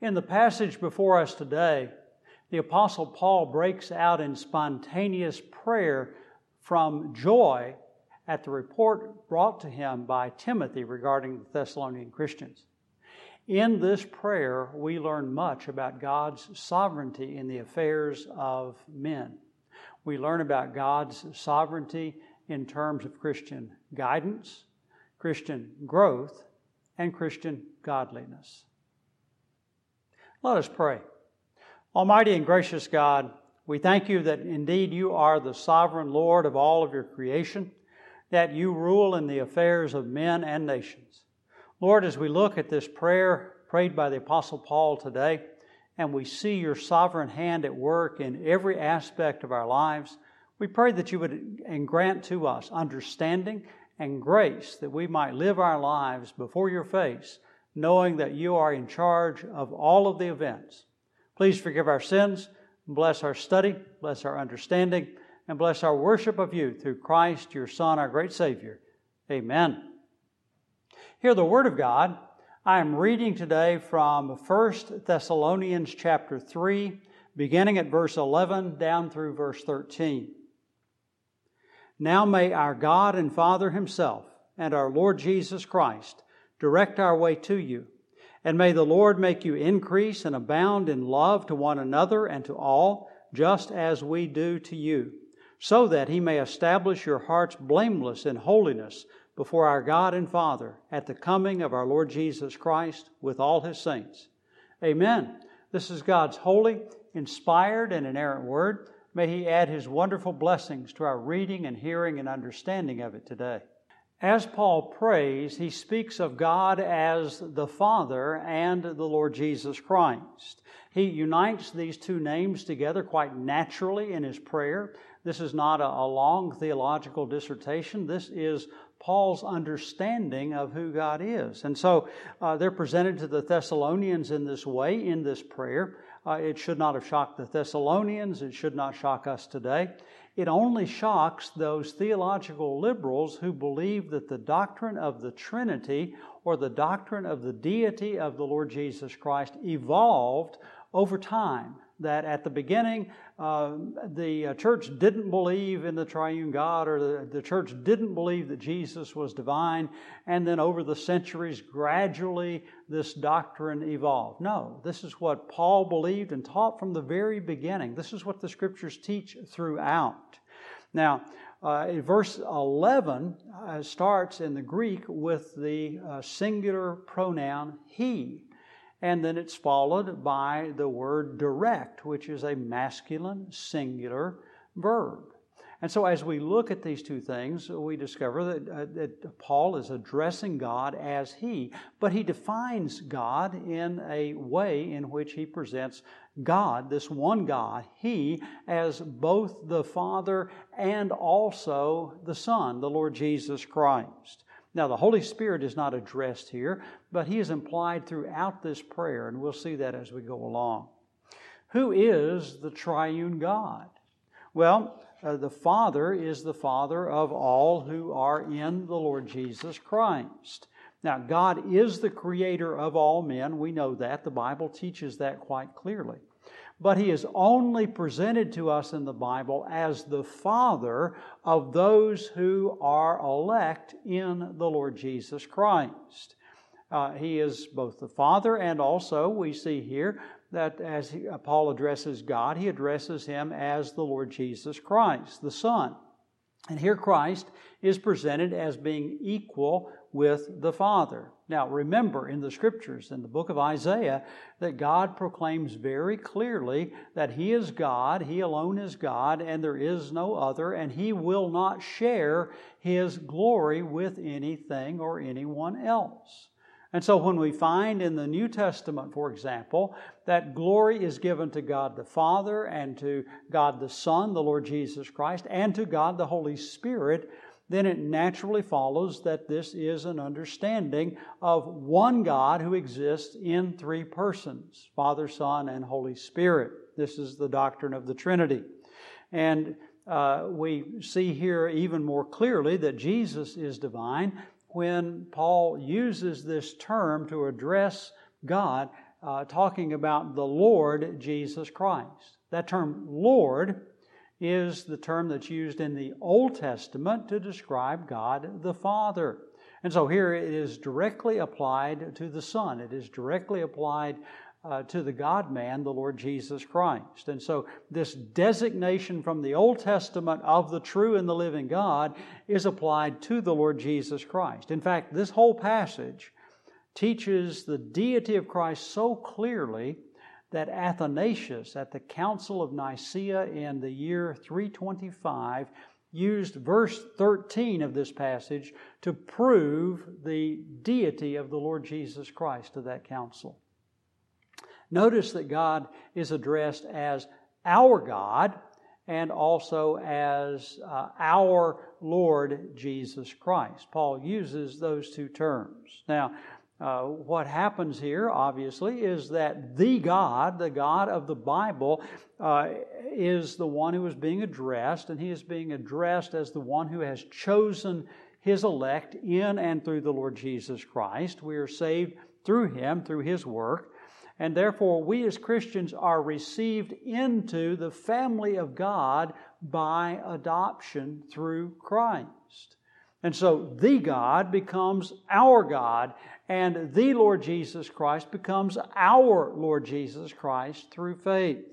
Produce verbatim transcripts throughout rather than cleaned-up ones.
In the passage before us today, the Apostle Paul breaks out in spontaneous prayer from joy at the report brought to him by Timothy regarding the Thessalonian Christians. In this prayer, we learn much about God's sovereignty in the affairs of men. We learn about God's sovereignty in terms of Christian guidance, Christian growth, and Christian godliness. Let us pray. Almighty and gracious God, we thank you that indeed you are the sovereign Lord of all of your creation, that you rule in the affairs of men and nations. Lord, as we look at this prayer prayed by the Apostle Paul today, and we see your sovereign hand at work in every aspect of our lives, we pray that you would grant to us understanding and grace that we might live our lives before your face, knowing that you are in charge of all of the events. Please forgive our sins, bless our study, bless our understanding, and bless our worship of you through Christ, your Son, our great Savior. Amen. Hear the Word of God. I am reading today from First Thessalonians chapter three, beginning at verse eleven down through verse thirteen. Now may our God and Father Himself and our Lord Jesus Christ direct our way to you, and may the Lord make you increase and abound in love to one another and to all, just as we do to you, so that He may establish your hearts blameless in holiness before our God and Father at the coming of our Lord Jesus Christ with all His saints. Amen. This is God's holy, inspired, and inerrant Word. May He add His wonderful blessings to our reading and hearing and understanding of it today. As Paul prays, he speaks of God as the Father and the Lord Jesus Christ. He unites these two names together quite naturally in his prayer. This is not a, a long theological dissertation. This is Paul's understanding of who God is. And so uh, they're presented to the Thessalonians in this way, in this prayer. Uh, it should not have shocked the Thessalonians. It should not shock us today. It only shocks those theological liberals who believe that the doctrine of the Trinity or the doctrine of the deity of the Lord Jesus Christ evolved over time. That at the beginning, uh, the church didn't believe in the triune God, or the, the church didn't believe that Jesus was divine, and then over the centuries, gradually this doctrine evolved. No, this is what Paul believed and taught from the very beginning. This is what the Scriptures teach throughout. Now, uh, verse eleven uh, starts in the Greek with the uh, singular pronoun he. And then it's followed by the word direct, which is a masculine singular verb. And so as we look at these two things, we discover that, uh, that Paul is addressing God as He, but he defines God in a way in which he presents God, this one God, He, as both the Father and also the Son, the Lord Jesus Christ. Now, the Holy Spirit is not addressed here, but He is implied throughout this prayer, and we'll see that as we go along. Who is the triune God? Well, uh, the Father is the Father of all who are in the Lord Jesus Christ. Now, God is the creator of all men. We know that. The Bible teaches that quite clearly. But He is only presented to us in the Bible as the Father of those who are elect in the Lord Jesus Christ. Uh, he is both the Father, and also we see here that as he, uh, Paul addresses God, he addresses Him as the Lord Jesus Christ, the Son. And here Christ is presented as being equal with the Father. Now remember in the Scriptures, in the book of Isaiah, that God proclaims very clearly that He is God, He alone is God, and there is no other, and He will not share His glory with anything or anyone else. And so when we find in the New Testament, for example, that glory is given to God the Father and to God the Son, the Lord Jesus Christ, and to God the Holy Spirit, then it naturally follows that this is an understanding of one God who exists in three persons, Father, Son, and Holy Spirit. This is the doctrine of the Trinity. And uh, we see here even more clearly that Jesus is divine when Paul uses this term to address God uh, talking about the Lord Jesus Christ. That term Lord is the term that's used in the Old Testament to describe God the Father. And so here it is directly applied to the Son. It is directly applied uh, to the God-man, the Lord Jesus Christ. And so this designation from the Old Testament of the true and the living God is applied to the Lord Jesus Christ. In fact, this whole passage teaches the deity of Christ so clearly that Athanasius at the Council of Nicaea in the year three twenty-five used verse thirteen of this passage to prove the deity of the Lord Jesus Christ to that council. Notice that God is addressed as our God and also as uh, our Lord Jesus Christ. Paul uses those two terms. Now, Uh, what happens here, obviously, is that the God, the God of the Bible, uh, is the one who is being addressed, and He is being addressed as the one who has chosen His elect in and through the Lord Jesus Christ. We are saved through Him, through His work, and therefore we as Christians are received into the family of God by adoption through Christ. And so the God becomes our God, and the Lord Jesus Christ becomes our Lord Jesus Christ through faith.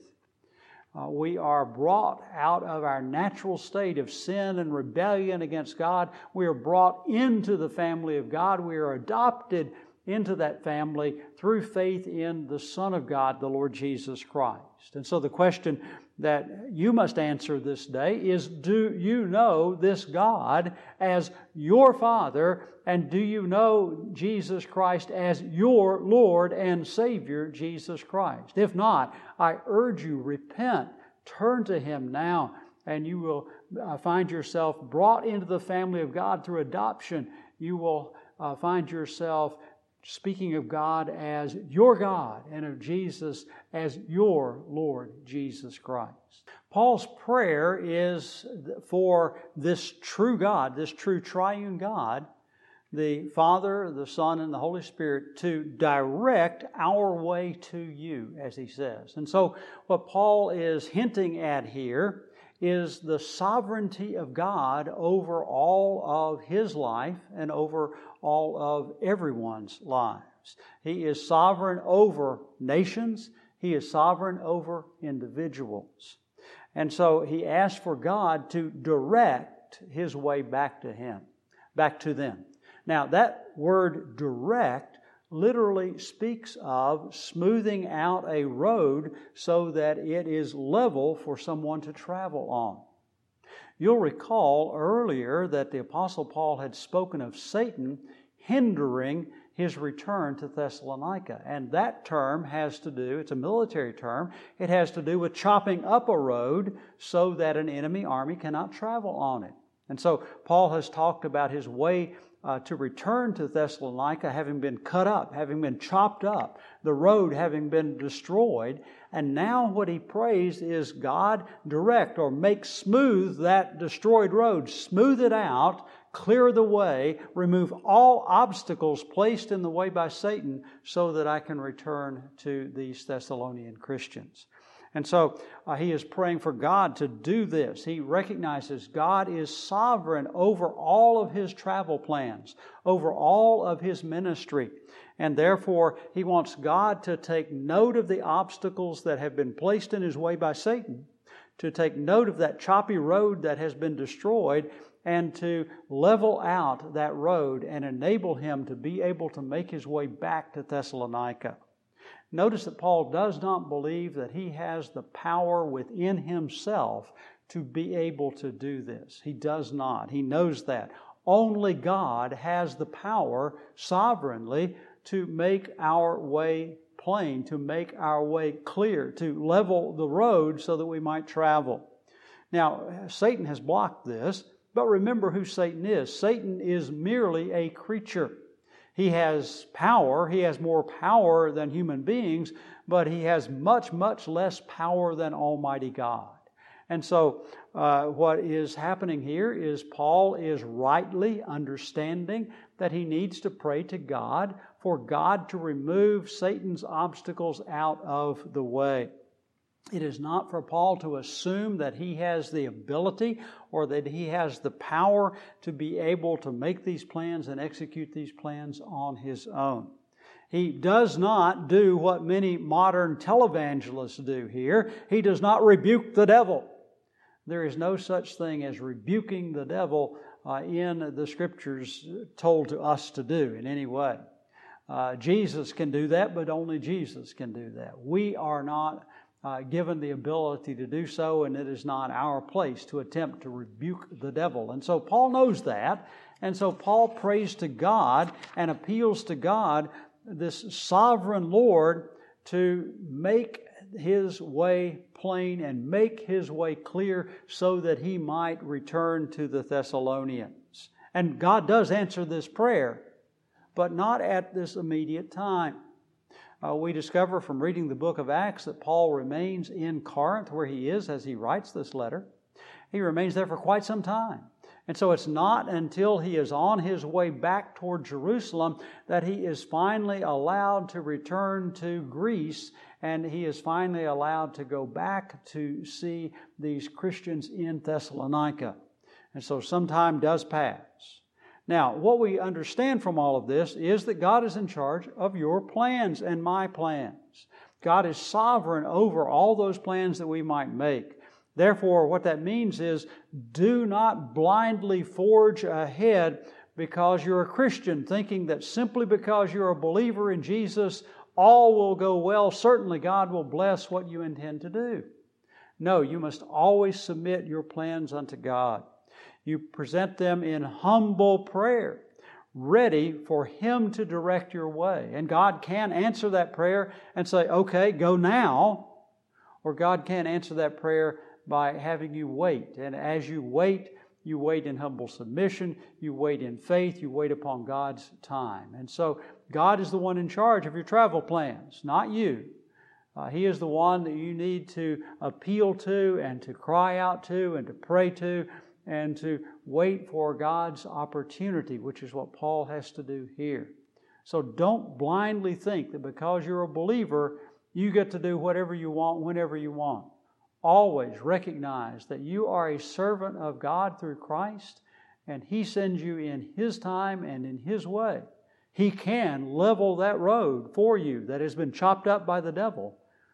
Uh, we are brought out of our natural state of sin and rebellion against God. We are brought into the family of God. We are adopted into that family through faith in the Son of God, the Lord Jesus Christ. And so the question that you must answer this day is, do you know this God as your Father, and do you know Jesus Christ as your Lord and Savior, Jesus Christ? If not, I urge you, repent, turn to Him now, and you will find yourself brought into the family of God through adoption. You will uh, find yourself speaking of God as your God and of Jesus as your Lord Jesus Christ. Paul's prayer is for this true God, this true triune God, the Father, the Son, and the Holy Spirit, to direct our way to you, as he says. And so what Paul is hinting at here is the sovereignty of God over all of his life and over all of everyone's lives. He is sovereign over nations. He is sovereign over individuals. And so he asks for God to direct his way back to him, back to them. Now, that word direct literally speaks of smoothing out a road so that it is level for someone to travel on. You'll recall earlier that the Apostle Paul had spoken of Satan hindering his return to Thessalonica. And that term has to do, it's a military term, it has to do with chopping up a road so that an enemy army cannot travel on it. And so Paul has talked about his way Uh, to return to Thessalonica having been cut up, having been chopped up, the road having been destroyed. And now what he prays is God direct or make smooth that destroyed road, smooth it out, clear the way, remove all obstacles placed in the way by Satan so that I can return to these Thessalonian Christians. And so uh, he is praying for God to do this. He recognizes God is sovereign over all of his travel plans, over all of his ministry. And therefore, he wants God to take note of the obstacles that have been placed in his way by Satan, to take note of that choppy road that has been destroyed, and to level out that road and enable him to be able to make his way back to Thessalonica. Notice that Paul does not believe that he has the power within himself to be able to do this. He does not. He knows that. Only God has the power sovereignly to make our way plain, to make our way clear, to level the road so that we might travel. Now, Satan has blocked this, but remember who Satan is. Satan is merely a creature. He has power. He has more power than human beings, but he has much, much less power than Almighty God. And so uh, what is happening here is Paul is rightly understanding that he needs to pray to God for God to remove Satan's obstacles out of the way. It is not for Paul to assume that he has the ability or that he has the power to be able to make these plans and execute these plans on his own. He does not do what many modern televangelists do here. He does not rebuke the devil. There is no such thing as rebuking the devil uh, in the Scriptures told to us to do in any way. Uh, Jesus can do that, but only Jesus can do that. We are not Uh, given the ability to do so, and it is not our place to attempt to rebuke the devil. And so Paul knows that, and so Paul prays to God and appeals to God, this sovereign Lord, to make His way plain and make His way clear so that he might return to the Thessalonians. And God does answer this prayer, but not at this immediate time. Uh, we discover from reading the book of Acts that Paul remains in Corinth, where he is as he writes this letter. He remains there for quite some time. And so it's not until he is on his way back toward Jerusalem that he is finally allowed to return to Greece, and he is finally allowed to go back to see these Christians in Thessalonica. And so some time does pass. Now, what we understand from all of this is that God is in charge of your plans and my plans. God is sovereign over all those plans that we might make. Therefore, what that means is, do not blindly forge ahead because you're a Christian, thinking that simply because you're a believer in Jesus, all will go well. Certainly, God will bless what you intend to do. No, you must always submit your plans unto God. You present them in humble prayer, ready for Him to direct your way. And God can answer that prayer and say, okay, go now. Or God can answer that prayer by having you wait. And as you wait, you wait in humble submission, you wait in faith, you wait upon God's time. And so God is the one in charge of your travel plans, not you. Uh, he is the one that you need to appeal to and to cry out to and to pray to, and to wait for God's opportunity, which is what Paul has to do here. So don't blindly think that because you're a believer, you get to do whatever you want, whenever you want. Always recognize that you are a servant of God through Christ, and He sends you in His time and in His way. He can level that road for you that has been chopped up by the devil.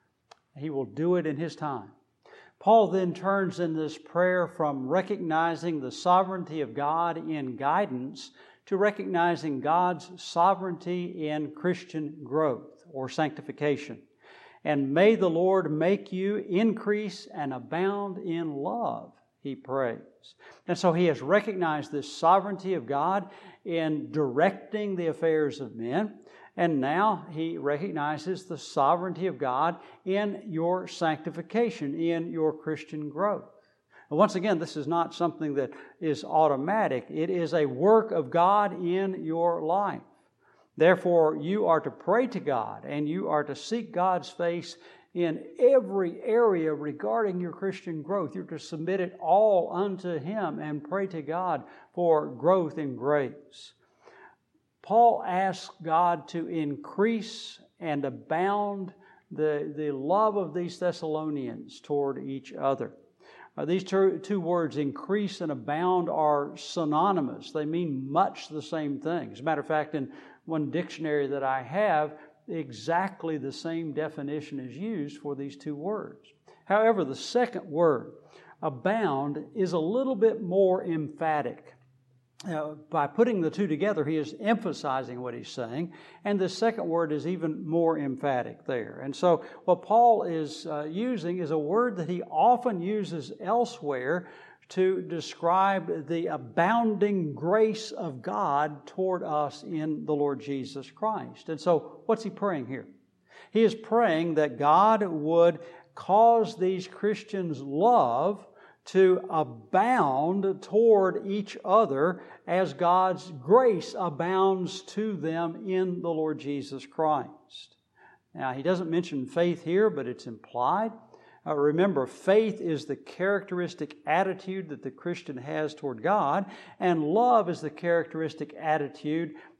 He will do it in His time. Paul then turns in this prayer from recognizing the sovereignty of God in guidance to recognizing God's sovereignty in Christian growth or sanctification. And may the Lord make you increase and abound in love, he prays. And so he has recognized this sovereignty of God in directing the affairs of men. And now he recognizes the sovereignty of God in your sanctification, in your Christian growth. And once again, this is not something that is automatic. It is a work of God in your life. Therefore, you are to pray to God and you are to seek God's face in every area regarding your Christian growth. You're to submit it all unto Him and pray to God for growth in grace. Paul asks God to increase and abound the, the love of these Thessalonians toward each other. Uh, these two, two words, increase and abound, are synonymous. They mean much the same thing. As a matter of fact, in one dictionary that I have, exactly the same definition is used for these two words. However, the second word, abound, is a little bit more emphatic. Uh, by putting the two together, he is emphasizing what he's saying, and the second word is even more emphatic there. And so what Paul is uh, using is a word that he often uses elsewhere to describe the abounding grace of God toward us in the Lord Jesus Christ. And so what's he praying here? He is praying that God would cause these Christians' love to abound toward each other as God's grace abounds to them in the Lord Jesus Christ. Now, he doesn't mention faith here, but it's implied. Uh, remember, faith is the characteristic attitude that the Christian has toward God, and love is the characteristic attitude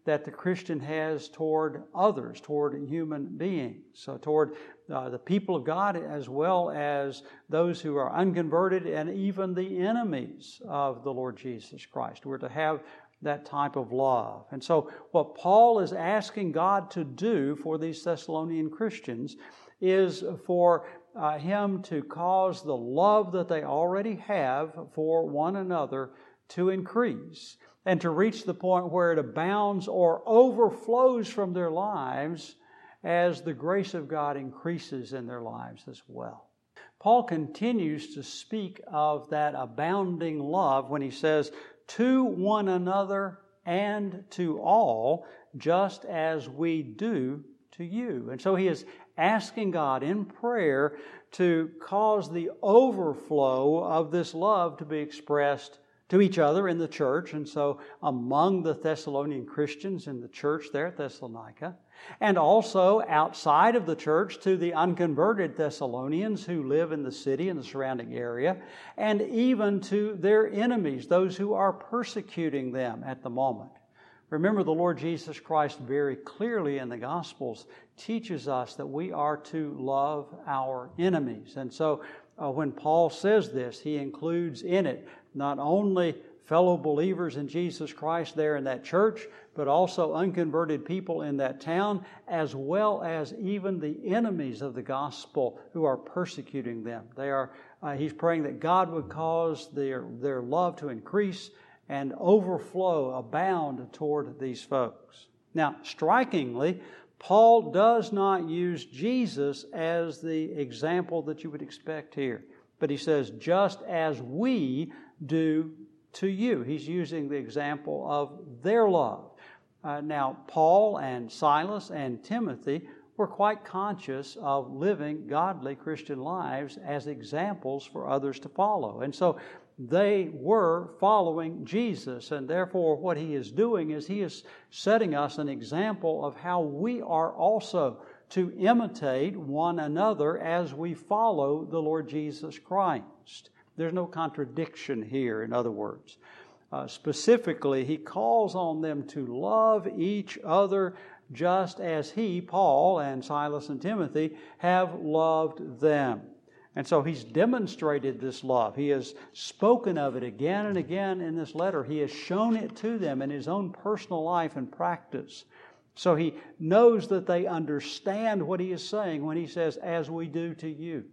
that the Christian has toward others, toward human beings, so toward uh, the people of God as well as those who are unconverted and even the enemies of the Lord Jesus Christ. We're to have that type of love. And so what Paul is asking God to do for these Thessalonian Christians is for uh, him to cause the love that they already have for one another to increase and to reach the point where it abounds or overflows from their lives as the grace of God increases in their lives as well. Paul continues to speak of that abounding love when he says, to one another and to all, just as we do to you. And so he is asking God in prayer to cause the overflow of this love to be expressed to each other in the church, and so among the Thessalonian Christians in the church there at Thessalonica, and also outside of the church to the unconverted Thessalonians who live in the city and the surrounding area, and even to their enemies, those who are persecuting them at the moment. Remember, the Lord Jesus Christ very clearly in the Gospels teaches us that we are to love our enemies. And so uh, when Paul says this, he includes in it not only fellow believers in Jesus Christ there in that church, but also unconverted people in that town, as well as even the enemies of the gospel who are persecuting them. They are. Uh, he's praying that God would cause their, their love to increase and overflow, abound toward these folks. Now, strikingly, Paul does not use Jesus as the example that you would expect here. But he says, just as we do to you. He's using the example of their love. Uh, now, Paul and Silas and Timothy were quite conscious of living godly Christian lives as examples for others to follow. And so they were following Jesus, and therefore what he is doing is he is setting us an example of how we are also to imitate one another as we follow the Lord Jesus Christ. There's no contradiction here, in other words. Uh, specifically, he calls on them to love each other just as he, Paul, and Silas and Timothy have loved them. And so he's demonstrated this love. He has spoken of it again and again in this letter. He has shown it to them in his own personal life and practice. So he knows that they understand what he is saying when he says, as we do to you.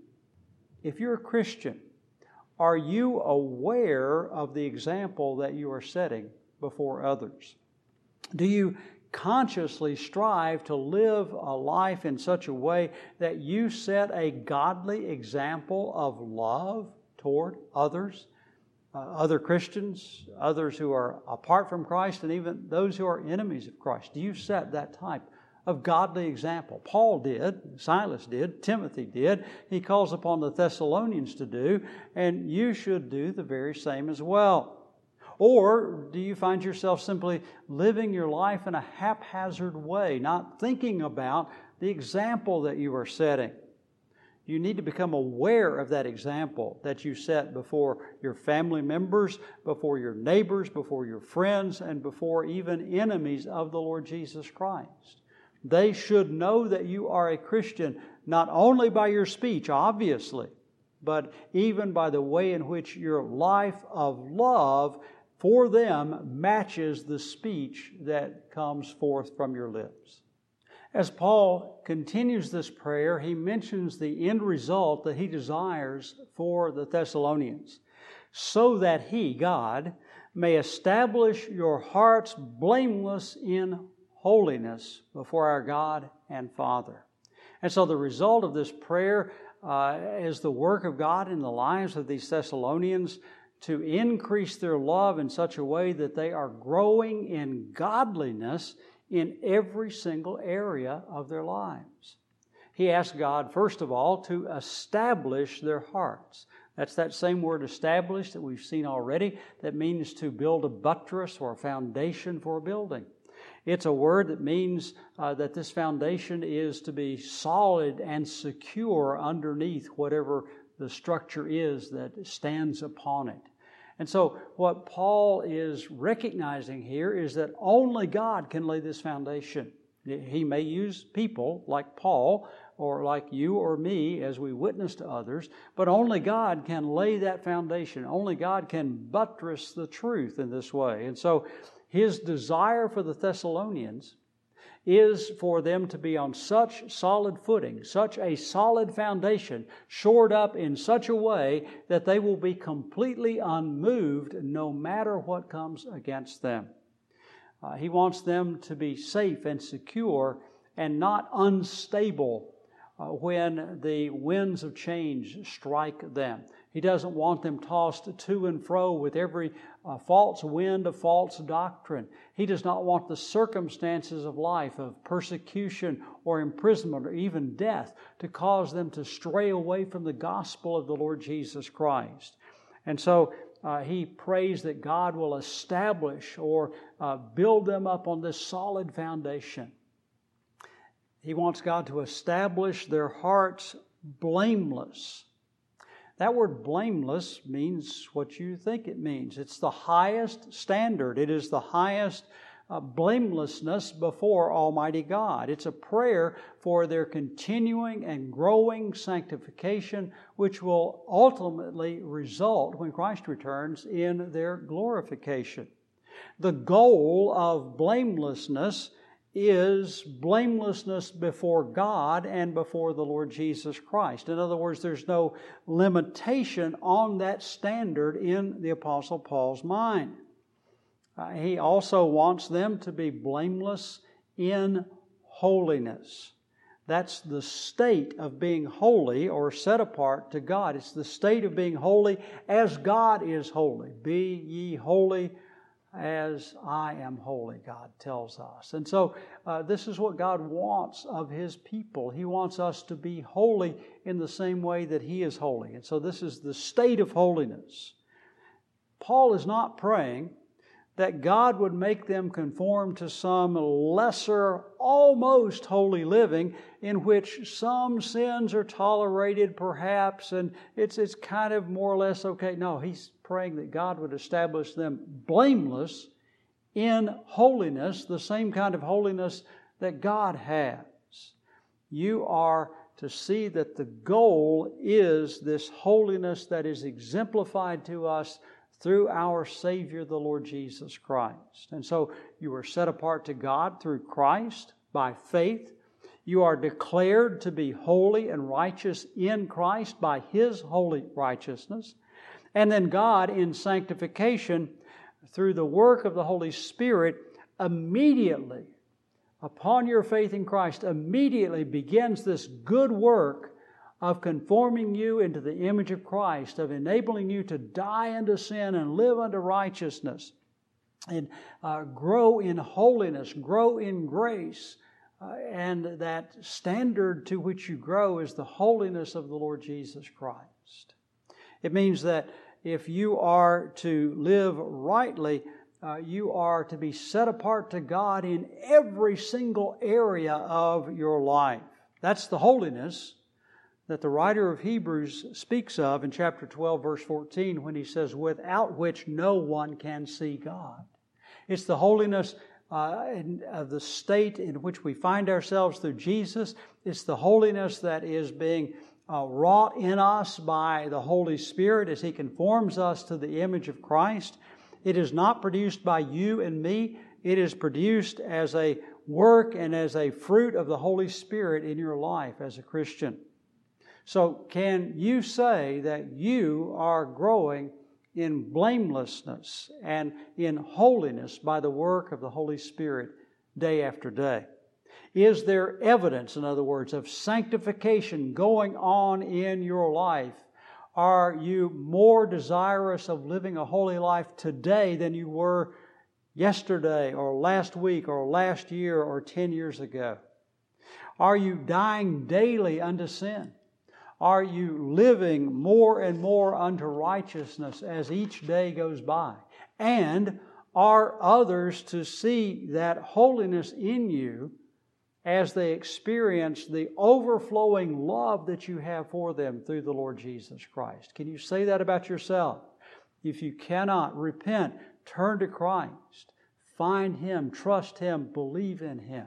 If you're a Christian, are you aware of the example that you are setting before others? Do you consciously strive to live a life in such a way that you set a godly example of love toward others, uh, other Christians, others who are apart from Christ, and even those who are enemies of Christ? Do you set that type of godly example? Paul did, Silas did, Timothy did. He calls upon the Thessalonians to do, and you should do the very same as well. Or do you find yourself simply living your life in a haphazard way, not thinking about the example that you are setting? You need to become aware of that example that you set before your family members, before your neighbors, before your friends, and before even enemies of the Lord Jesus Christ. They should know that you are a Christian, not only by your speech, obviously, but even by the way in which your life of love for them matches the speech that comes forth from your lips. As Paul continues this prayer, he mentions the end result that he desires for the Thessalonians, so that he, God, may establish your hearts blameless in holiness before our God and Father. And so the result of this prayer uh, is the work of God in the lives of these Thessalonians to increase their love in such a way that they are growing in godliness in every single area of their lives. He asked God, first of all, to establish their hearts. That's that same word establish that we've seen already. That means to build a buttress or a foundation for a building. It's a word that means uh, that this foundation is to be solid and secure underneath whatever the structure is that stands upon it. And so what Paul is recognizing here is that only God can lay this foundation. He may use people like Paul or like you or me as we witness to others, but only God can lay that foundation. Only God can buttress the truth in this way. And so his desire for the Thessalonians is for them to be on such solid footing, such a solid foundation, shored up in such a way that they will be completely unmoved no matter what comes against them. Uh, he wants them to be safe and secure and not unstable uh, when the winds of change strike them. He doesn't want them tossed to and fro with every uh, false wind of false doctrine. He does not want the circumstances of life, of persecution or imprisonment or even death, to cause them to stray away from the gospel of the Lord Jesus Christ. And so uh, he prays that God will establish or uh, build them up on this solid foundation. He wants God to establish their hearts blameless. That word blameless means what you think it means. It's the highest standard. It is the highest uh, blamelessness before Almighty God. It's a prayer for their continuing and growing sanctification, which will ultimately result, when Christ returns, in their glorification. The goal of blamelessness is blamelessness before God and before the Lord Jesus Christ. In other words, there's no limitation on that standard in the Apostle Paul's mind. Uh, he also wants them to be blameless in holiness. That's the state of being holy or set apart to God. It's the state of being holy as God is holy. Be ye holy as I am holy, God tells us. And so uh, this is what God wants of His people. He wants us to be holy in the same way that He is holy. And so this is the state of holiness. Paul is not praying that God would make them conform to some lesser, almost holy living in which some sins are tolerated perhaps, and it's, it's kind of more or less okay. No, he's praying that God would establish them blameless in holiness, the same kind of holiness that God has. You are to see that the goal is this holiness that is exemplified to us through our Savior, the Lord Jesus Christ. And so you are set apart to God through Christ by faith. You are declared to be holy and righteous in Christ by His holy righteousness. And then God, in sanctification, through the work of the Holy Spirit, immediately, upon your faith in Christ, immediately begins this good work of conforming you into the image of Christ, of enabling you to die unto sin and live unto righteousness, and uh, grow in holiness, grow in grace. Uh, and that standard to which you grow is the holiness of the Lord Jesus Christ. It means that if you are to live rightly, uh, you are to be set apart to God in every single area of your life. That's the holiness that the writer of Hebrews speaks of in chapter twelve, verse fourteen, when he says, without which no one can see God. It's the holiness uh, in, of the state in which we find ourselves through Jesus. It's the holiness that is being uh, wrought in us by the Holy Spirit as He conforms us to the image of Christ. It is not produced by you and me. It is produced as a work and as a fruit of the Holy Spirit in your life as a Christian. So can you say that you are growing in blamelessness and in holiness by the work of the Holy Spirit day after day? Is there evidence, in other words, of sanctification going on in your life? Are you more desirous of living a holy life today than you were yesterday or last week or last year or ten years ago? Are you dying daily unto sin? Are you living more and more unto righteousness as each day goes by? And are others to see that holiness in you as they experience the overflowing love that you have for them through the Lord Jesus Christ? Can you say that about yourself? If you cannot repent, turn to Christ. Find Him, trust Him, believe in Him.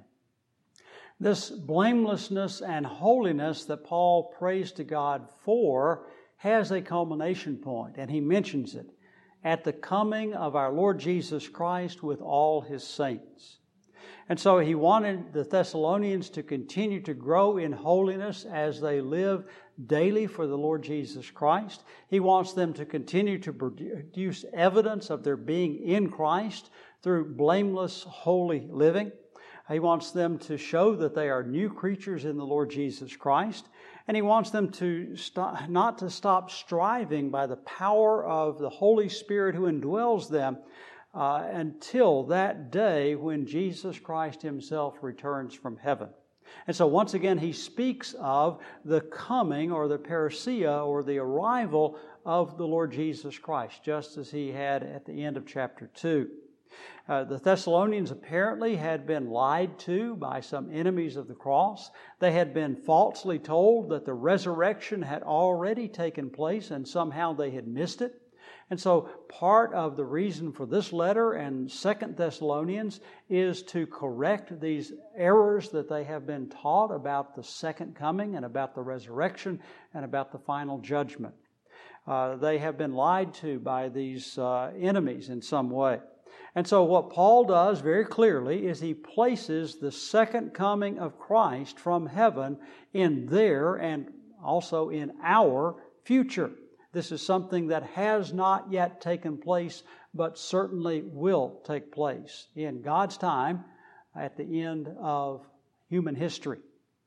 This blamelessness and holiness that Paul prays to God for has a culmination point, and he mentions it, at the coming of our Lord Jesus Christ with all His saints. And so he wanted the Thessalonians to continue to grow in holiness as they live daily for the Lord Jesus Christ. He wants them to continue to produce evidence of their being in Christ through blameless, holy living. He wants them to show that they are new creatures in the Lord Jesus Christ. And he wants them to stop, not to stop striving by the power of the Holy Spirit who indwells them uh, until that day when Jesus Christ Himself returns from heaven. And so once again, he speaks of the coming or the parousia or the arrival of the Lord Jesus Christ, just as he had at the end of chapter two. Uh, the Thessalonians apparently had been lied to by some enemies of the cross. They had been falsely told that the resurrection had already taken place and somehow they had missed it. And so part of the reason for this letter and Second Thessalonians is to correct these errors that they have been taught about the second coming and about the resurrection and about the final judgment. Uh, they have been lied to by these uh, enemies in some way. And so what Paul does very clearly is he places the second coming of Christ from heaven in their and also in our future. This is something that has not yet taken place, but certainly will take place in God's time at the end of human history.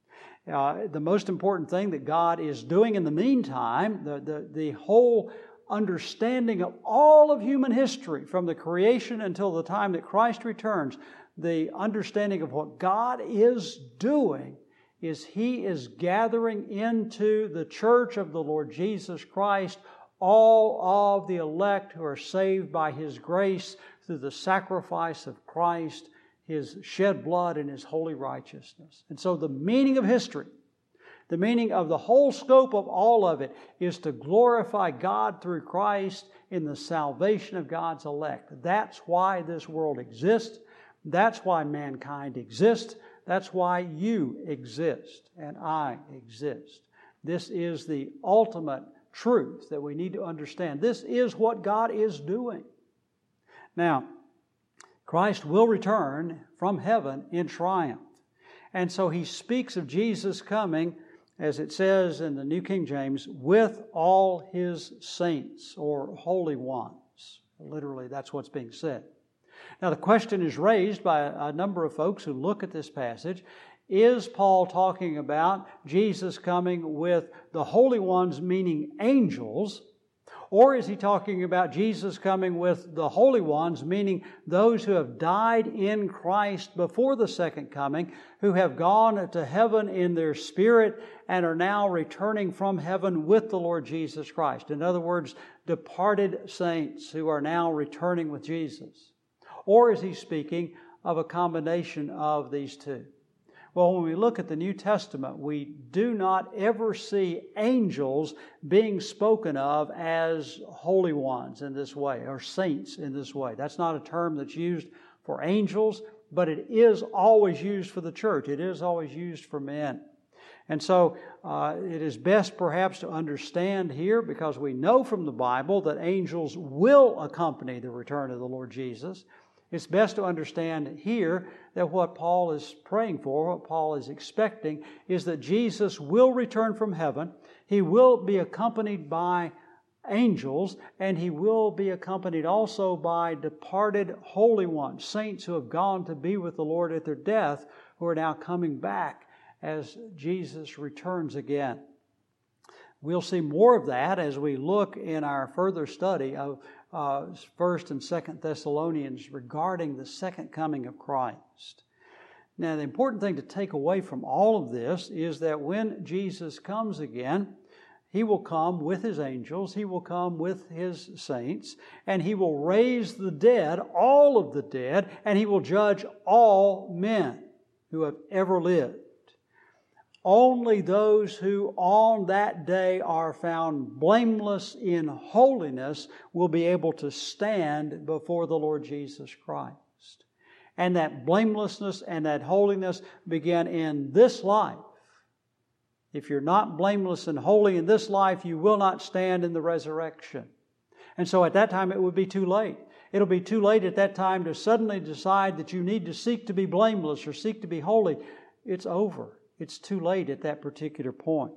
Uh, the most important thing that God is doing in the meantime, the, the, the whole understanding of all of human history from the creation until the time that Christ returns, the understanding of what God is doing is He is gathering into the church of the Lord Jesus Christ all of the elect who are saved by His grace through the sacrifice of Christ, His shed blood, and His holy righteousness. And so the meaning of history, the meaning of the whole scope of all of it is to glorify God through Christ in the salvation of God's elect. That's why this world exists. That's why mankind exists. That's why you exist and I exist. This is the ultimate truth that we need to understand. This is what God is doing. Now, Christ will return from heaven in triumph. And so He speaks of Jesus coming, as it says in the New King James, with all His saints or holy ones. Literally, that's what's being said. Now, the question is raised by a number of folks who look at this passage. Is Paul talking about Jesus coming with the holy ones, meaning angels? Or is he talking about Jesus coming with the holy ones, meaning those who have died in Christ before the second coming, who have gone to heaven in their spirit and are now returning from heaven with the Lord Jesus Christ? In other words, departed saints who are now returning with Jesus. Or is he speaking of a combination of these two? Well, when we look at the New Testament, we do not ever see angels being spoken of as holy ones in this way, or saints in this way. That's not a term that's used for angels, but it is always used for the church. It is always used for men. And so uh, it is best perhaps to understand here, because we know from the Bible that angels will accompany the return of the Lord Jesus. It's best to understand here that what Paul is praying for, what Paul is expecting, is that Jesus will return from heaven. He will be accompanied by angels, and He will be accompanied also by departed holy ones, saints who have gone to be with the Lord at their death, who are now coming back as Jesus returns again. We'll see more of that as we look in our further study of uh, First and Second Thessalonians regarding the second coming of Christ. Now, the important thing to take away from all of this is that when Jesus comes again, He will come with His angels, He will come with His saints, and He will raise the dead, all of the dead, and He will judge all men who have ever lived. only those who on that day are found blameless in holiness will be able to stand before the Lord Jesus Christ. And that blamelessness and that holiness begin in this life. If you're not blameless and holy in this life, you will not stand in the resurrection. And so at that time it would be too late. It'll be too late at that time to suddenly decide that you need to seek to be blameless or seek to be holy. It's over. It's too late at that particular point.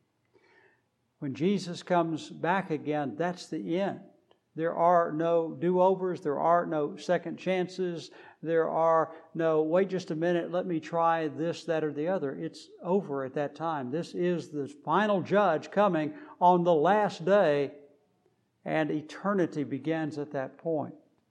When Jesus comes back again, that's the end. There are no do-overs. There are no second chances. There are no, wait just a minute, let me try this, that, or the other. It's over at that time. This is the final judge coming on the last day, and eternity begins at that point.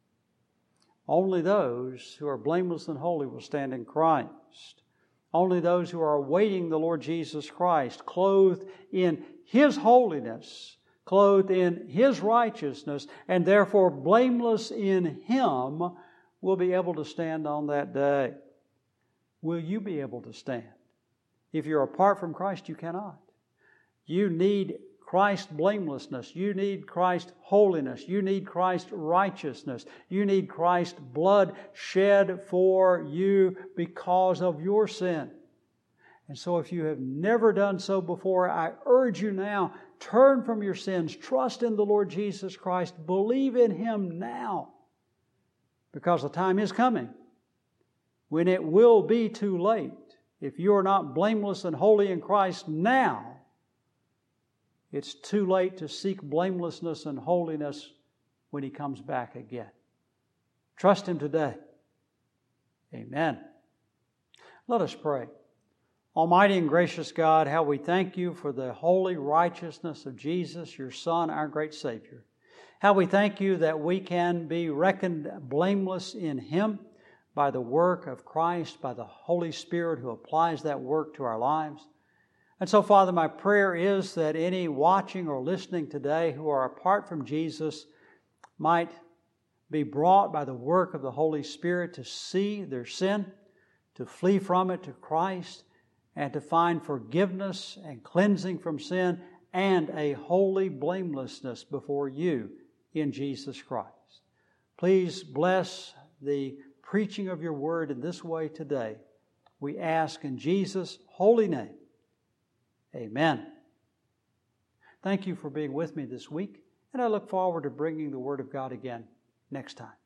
Only those who are blameless and holy will stand in Christ. Only those who are awaiting the Lord Jesus Christ, clothed in His holiness, clothed in His righteousness, and therefore blameless in Him, will be able to stand on that day. Will you be able to stand? If you're apart from Christ, you cannot. You need Christ's blamelessness. You need Christ's holiness. You need Christ's righteousness. You need Christ's blood shed for you because of your sin. And so if you have never done so before, I urge you now, turn from your sins, trust in the Lord Jesus Christ, believe in Him now. Because the time is coming when it will be too late. If you are not blameless and holy in Christ now, it's too late to seek blamelessness and holiness when He comes back again. Trust Him today. Amen. Let us pray. Almighty and gracious God, how we thank You for the holy righteousness of Jesus, Your Son, our great Savior. How we thank You that we can be reckoned blameless in Him by the work of Christ, by the Holy Spirit who applies that work to our lives. And so, Father, my prayer is that any watching or listening today who are apart from Jesus might be brought by the work of the Holy Spirit to see their sin, to flee from it to Christ, and to find forgiveness and cleansing from sin and a holy blamelessness before You in Jesus Christ. Please bless the preaching of Your word in this way today. We ask in Jesus' holy name. Amen. Thank you for being with me this week, and I look forward to bringing the Word of God again next time.